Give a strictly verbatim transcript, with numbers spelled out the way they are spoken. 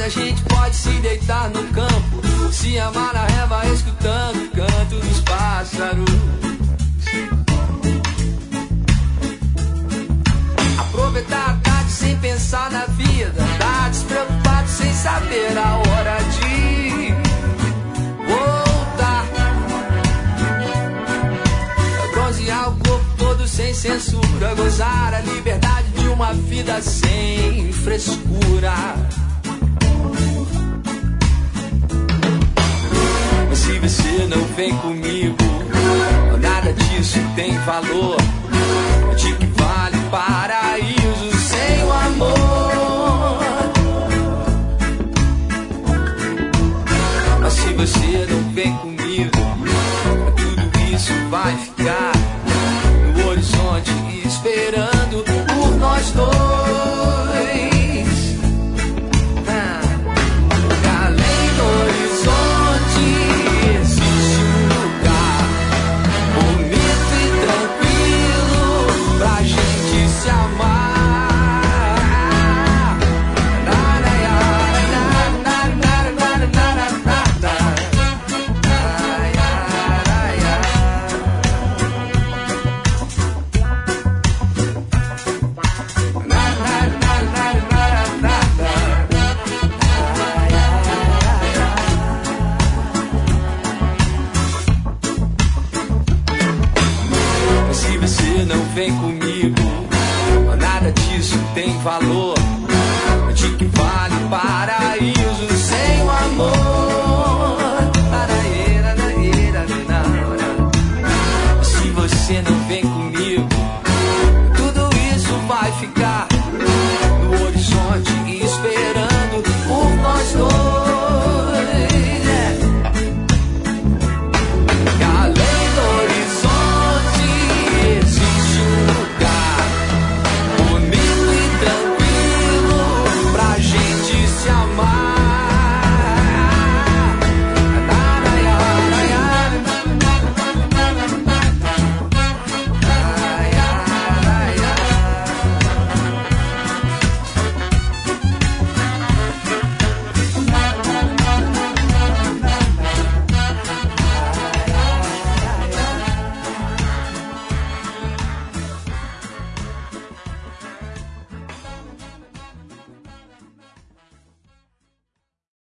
a gente pode se deitar no campo, se amar na reva escutando o canto dos pássaros. Aproveitar a tarde sem pensar na vida, tá despreocupado sem saber a hora de voltar. Bronzear o corpo todo sem censura, gozar a liberdade de uma vida sem frescura. Mas se você não vem comigo, nada disso tem valor.